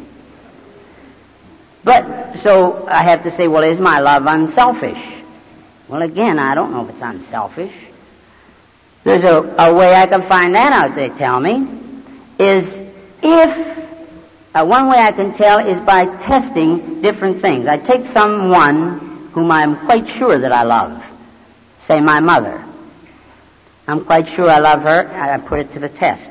But, so I have to say, well, is my love unselfish? Well, again, I don't know if it's unselfish. There's a way I can find that out, they tell me, is if, one way I can tell is by testing different things. I take someone whom I'm quite sure that I love, say my mother. I'm quite sure I love her, I put it to the test.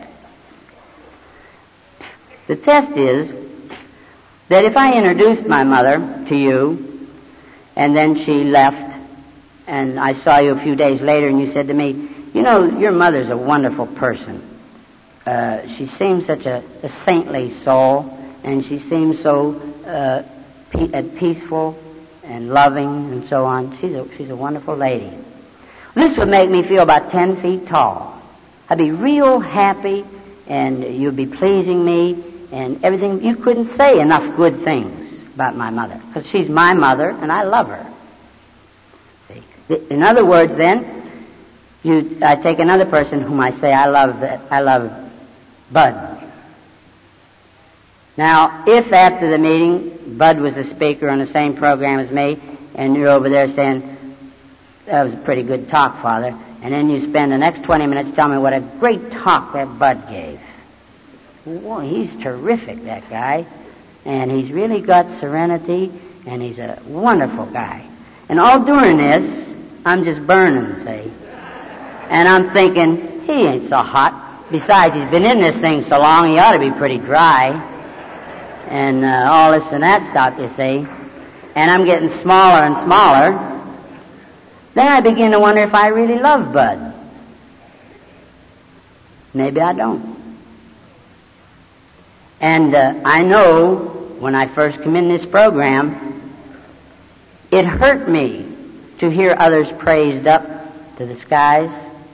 The test is that if I introduced my mother to you, and then she left, and I saw you a few days later, and you said to me, you know, your mother's a wonderful person. She seems such a saintly soul, and she seems so peaceful and loving and so on. She's a wonderful lady. This would make me feel about 10 feet tall. I'd be real happy, and you'd be pleasing me, and everything. You couldn't say enough good things about my mother, because she's my mother, and I love her. See? In other words, then, I take another person whom I say I love Bud. Now, if after the meeting, Bud was the speaker on the same program as me, and you're over there saying, that was a pretty good talk, Father, and then you spend the next 20 minutes telling me what a great talk that Bud gave. Well, he's terrific, that guy, and he's really got serenity, and he's a wonderful guy. And all during this, I'm just burning, see? And I'm thinking, he ain't so hot. Besides, he's been in this thing so long, he ought to be pretty dry. And all this and that stuff, you see. And I'm getting smaller and smaller. Then I begin to wonder if I really love Bud. Maybe I don't. And I know when I first come in this program, it hurt me to hear others praised up to the skies.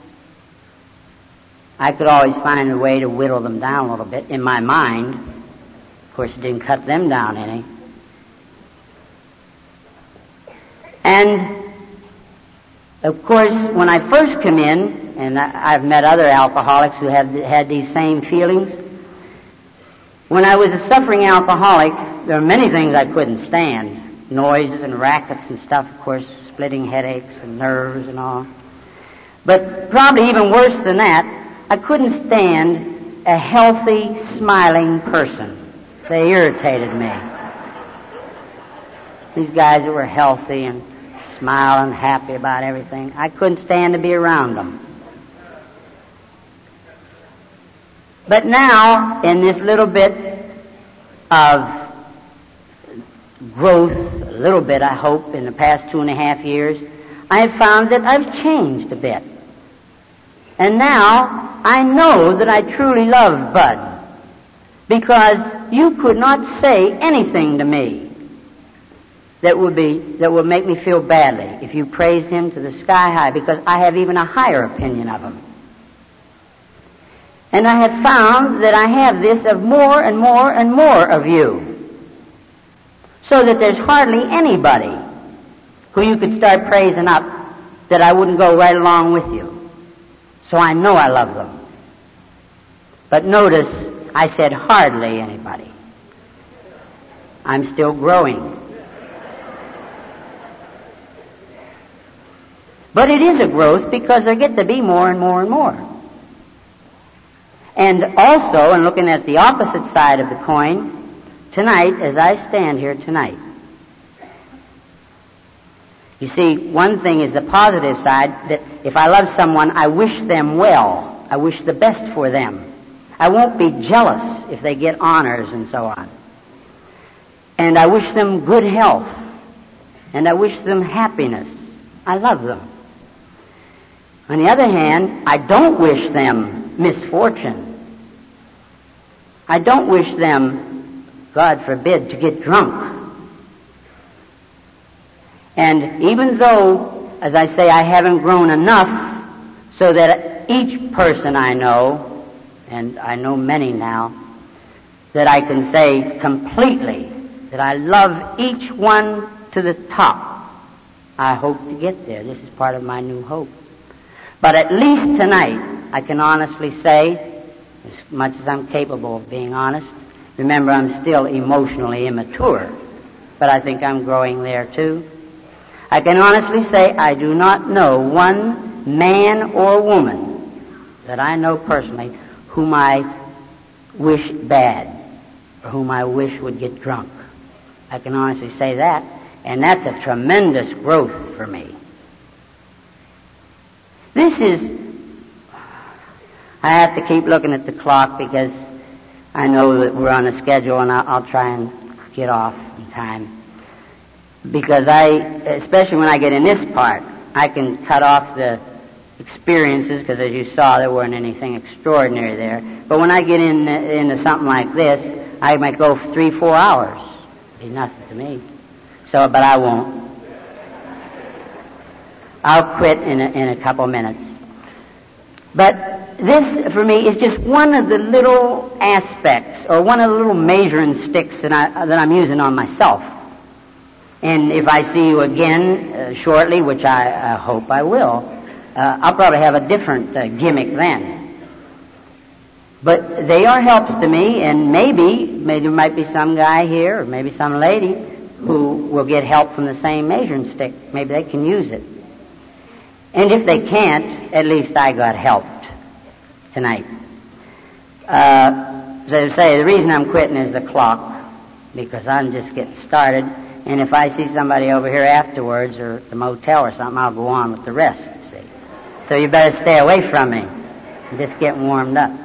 I could always find a way to whittle them down a little bit in my mind. Of course, it didn't cut them down any. And, of course, when I first come in, and I've met other alcoholics who have had these same feelings, when I was a suffering alcoholic, there were many things I couldn't stand. Noises and rackets and stuff, of course, splitting headaches and nerves and all. But probably even worse than that, I couldn't stand a healthy, smiling person. They irritated me. These guys that were healthy and smiling, happy about everything, I couldn't stand to be around them. But now, in this little bit of growth, a little bit, I hope, in the past 2.5 years, I have found that I've changed a bit. And now I know that I truly love Bud, because you could not say anything to me that would make me feel badly if you praised him to the sky high, because I have even a higher opinion of him. And I have found that I have this of more and more and more of you, so that there's hardly anybody who you could start praising up that I wouldn't go right along with you. So I know I love them. But notice, I said hardly anybody. I'm still growing. But it is a growth because there get to be more and more and more. And also, in looking at the opposite side of the coin, tonight, as I stand here tonight, you see, one thing is the positive side, that if I love someone, I wish them well. I wish the best for them. I won't be jealous if they get honors and so on. And I wish them good health. And I wish them happiness. I love them. On the other hand, I don't wish them misfortune. I don't wish them, God forbid, to get drunk. And even though, as I say, I haven't grown enough so that each person I know, and I know many now, that I can say completely that I love each one to the top. I hope to get there. This is part of my new hope. But at least tonight, I can honestly say, as much as I'm capable of being honest, remember I'm still emotionally immature, but I think I'm growing there too. I can honestly say I do not know one man or woman that I know personally whom I wish bad or whom I wish would get drunk. I can honestly say that, and that's a tremendous growth for me. This is, I have to keep looking at the clock because I know that we're on a schedule, and I'll try and get off in time. Because especially when I get in this part, I can cut off the experiences, because as you saw, there weren't anything extraordinary there. But when I get into something like this, I might go for 3-4 hours. It'd be nothing to me. So, but I won't. I'll quit in a couple minutes. But this, for me, is just one of the little aspects, or one of the little measuring sticks that I'm using on myself. And if I see you again shortly, which I hope I will, I'll probably have a different gimmick then. But they are helps to me, and maybe there might be some guy here, or maybe some lady, who will get help from the same measuring stick. Maybe they can use it. And if they can't, at least I got helped tonight. As I say, the reason I'm quitting is the clock, because I'm just getting started. And if I see somebody over here afterwards, or at the motel or something, I'll go on with the rest, see. So you better stay away from me. I'm just getting warmed up.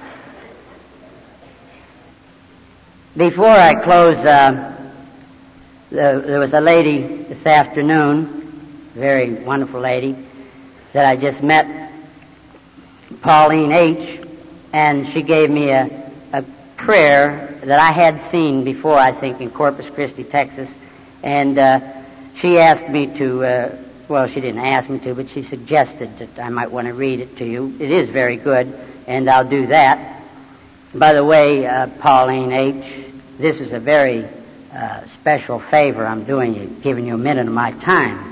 Before I close, there was a lady this afternoon, a very wonderful lady, that I just met, Pauline H., and she gave me a prayer that I had seen before, I think, in Corpus Christi, Texas. And she asked me to, well, she didn't ask me to, but she suggested that I might want to read it to you. It is very good, and I'll do that. By the way, Pauline H., this is a very special favor I'm doing you, giving you a minute of my time.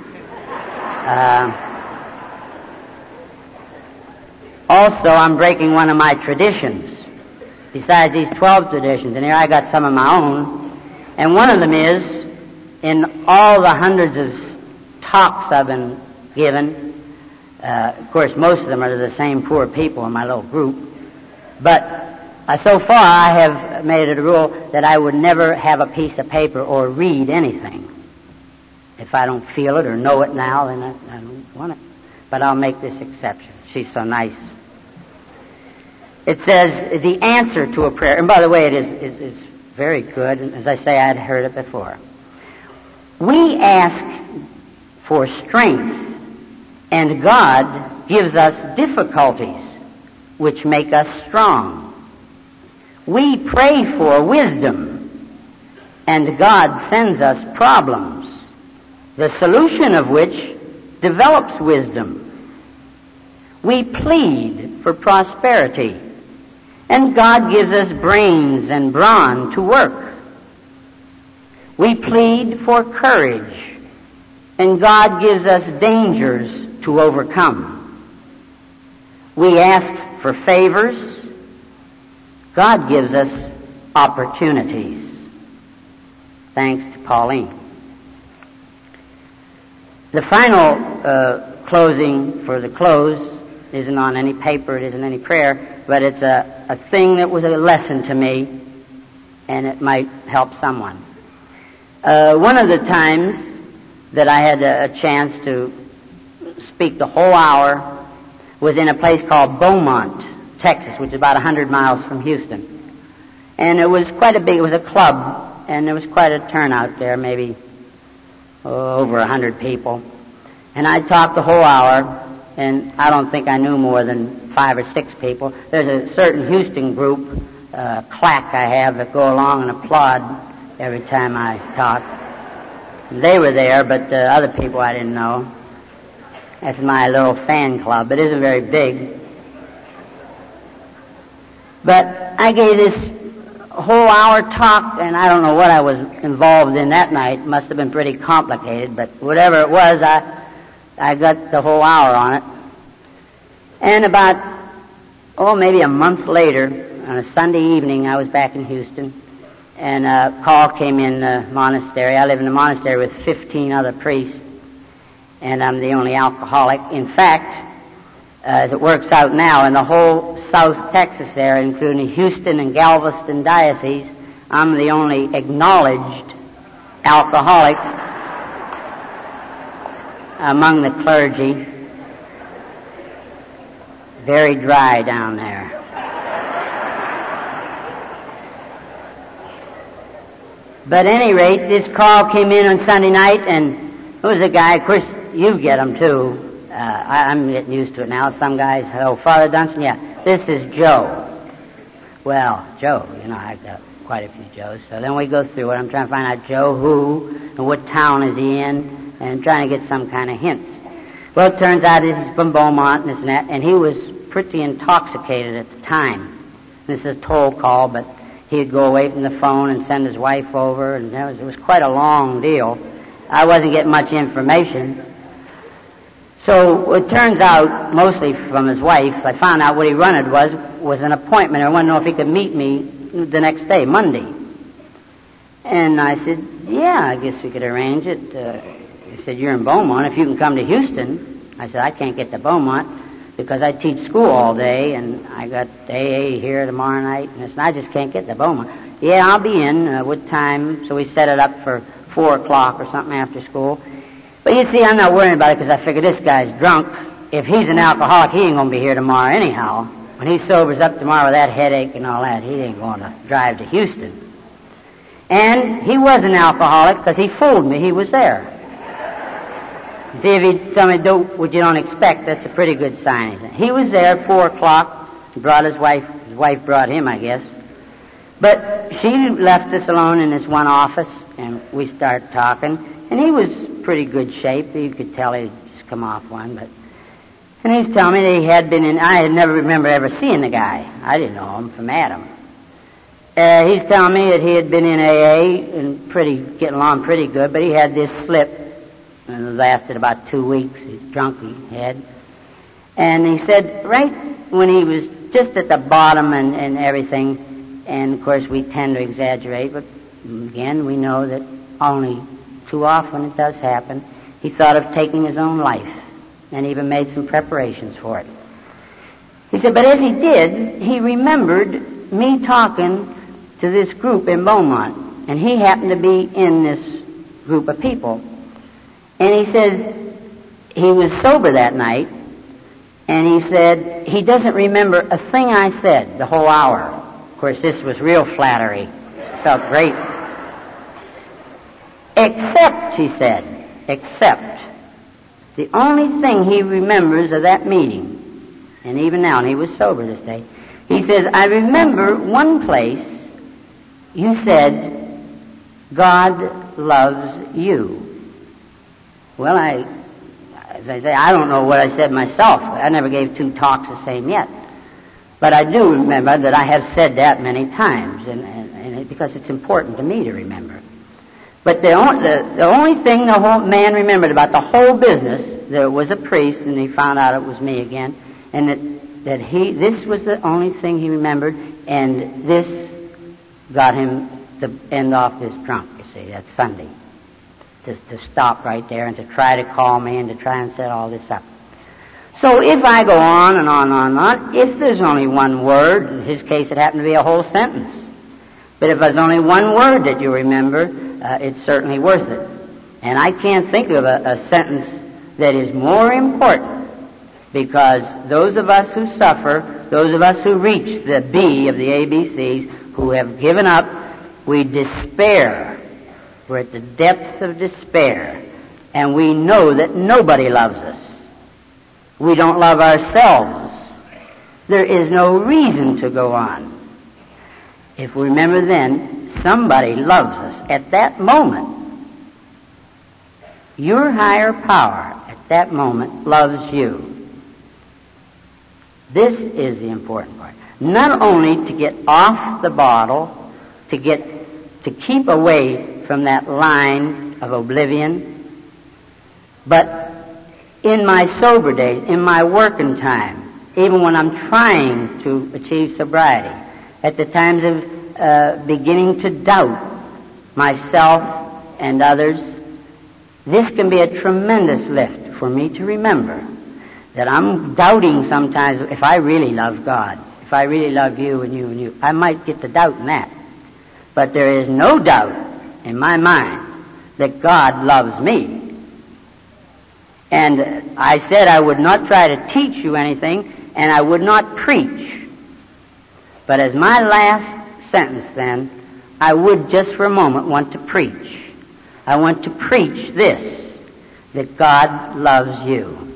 Also, I'm breaking one of my traditions. Besides these 12 traditions, and here I got some of my own, and one of them is, in all the hundreds of talks I've been given, of course most of them are to the same poor people in my little group, but so far I have made it a rule that I would never have a piece of paper or read anything. If I don't feel it or know it now, then I don't want it. But I'll make this exception. She's so nice. It says, the answer to a prayer, and by the way, it is very good, and as I say, I had heard it before. We ask for strength, and God gives us difficulties, which make us strong. We pray for wisdom, and God sends us problems, the solution of which develops wisdom. We plead for prosperity, and God gives us brains and brawn to work. We plead for courage, and God gives us dangers to overcome. We ask for favors. God gives us opportunities. Thanks to Pauline. The final closing for the close isn't on any paper, it isn't any prayer, but it's a thing that was a lesson to me, and it might help someone. One of the times that I had a chance to speak the whole hour was in a place called Beaumont, Texas, which is about 100 miles from Houston. And it was it was a club, and there was quite a turnout there, maybe over 100 people. And I talked the whole hour, and I don't think I knew more than 5 or 6 people. There's a certain Houston group, claque I have, that go along and applaud every time I talk. And they were there, but other people I didn't know. That's my little fan club. It isn't very big. But I gave this whole hour talk, and I don't know what I was involved in that night. It must have been pretty complicated, but whatever it was, I got the whole hour on it. And about, maybe a month later, on a Sunday evening, I was back in Houston, and a call came in the monastery. I live in a monastery with 15 other priests, and I'm the only alcoholic. In fact, as it works out now, in the whole South Texas area, including Houston and Galveston diocese, I'm the only acknowledged alcoholic among the clergy. Very dry down there. But at any rate, this call came in on Sunday night, and it was a guy, of course, you get them too. I'm getting used to it now. Some guys, Father Dunstan, yeah, this is Joe. Well, Joe, I've got quite a few Joes. So then we go through it. I'm trying to find out Joe who, and what town is he in, and trying to get some kind of hints. Well, it turns out this is from Beaumont and this and that, and he was pretty intoxicated at the time. This is a toll call, but he'd go away from the phone and send his wife over, and it was quite a long deal. I wasn't getting much information. So it turns out, mostly from his wife, I found out what he wanted was an appointment. I wanted to know if he could meet me the next day, Monday. And I said, yeah, I guess we could arrange it. He said, you're in Beaumont. If you can come to Houston. I said, I can't get to Beaumont because I teach school all day, and I got AA here tomorrow night, and I just can't get to Beaumont. Yeah, I'll be in. What time? So we set it up for 4 o'clock or something after school. But you see, I'm not worrying about it because I figure this guy's drunk. If he's an alcoholic, he ain't going to be here tomorrow anyhow. When he sobers up tomorrow with that headache and all that, he ain't going to drive to Houston. And he was an alcoholic because he fooled me. He was there. See, if he told me do what you don't expect, that's a pretty good sign. He was there at 4 o'clock. He brought his wife. His wife brought him, I guess. But she left us alone in this one office, and we started talking. And he was pretty good shape. You could tell he'd just come off one. And he's telling me that he had been in... I had never remember ever seeing the guy. I didn't know him from Adam. He's telling me that he had been in AA and getting along pretty good, but he had this slip, and it lasted about 2 weeks. He's drunk, he had. And he said, right when he was just at the bottom and everything, and of course we tend to exaggerate, but again, we know that only too often it does happen, he thought of taking his own life, and even made some preparations for it. He said, but as he did, he remembered me talking to this group in Beaumont, and he happened to be in this group of people. And he says he was sober that night, and he said he doesn't remember a thing I said the whole hour. Of course, this was real flattery. Felt great. Except, he said, the only thing he remembers of that meeting, and even now, and he was sober this day, he says, I remember one place you said, God loves you. Well, as I say, I don't know what I said myself. I never gave 2 talks the same yet. But I do remember that I have said that many times, and because it's important to me to remember. But the only thing the whole man remembered about the whole business, there was a priest, and he found out it was me again, and this was the only thing he remembered, and this got him to end off his drunk, you see, that Sunday. To stop right there and to try to call me and to try and set all this up. So if I go on and on and on, if there's only one word, in his case it happened to be a whole sentence, but if there's only one word that you remember, it's certainly worth it. And I can't think of a sentence that is more important Because those of us who suffer, those of us who reach the B of the ABCs, who have given up, we despair. We're at the depths of despair. And we know that nobody loves us. We don't love ourselves. There is no reason to go on. If we remember then, somebody loves us at that moment. Your higher power at that moment loves you. This is the important part. Not only to get off the bottle, to keep away from that line of oblivion, but in my sober days, in my working time, even when I'm trying to achieve sobriety, at the times of beginning to doubt myself and others, this can be a tremendous lift for me to remember that I'm doubting sometimes if I really love God, if I really love you and you and you. I might get to doubt in that. But there is no doubt in my mind that God loves me. And I said I would not try to teach you anything, and I would not preach. But as my last sentence then, I would just for a moment want to preach. I want to preach this, that God loves you.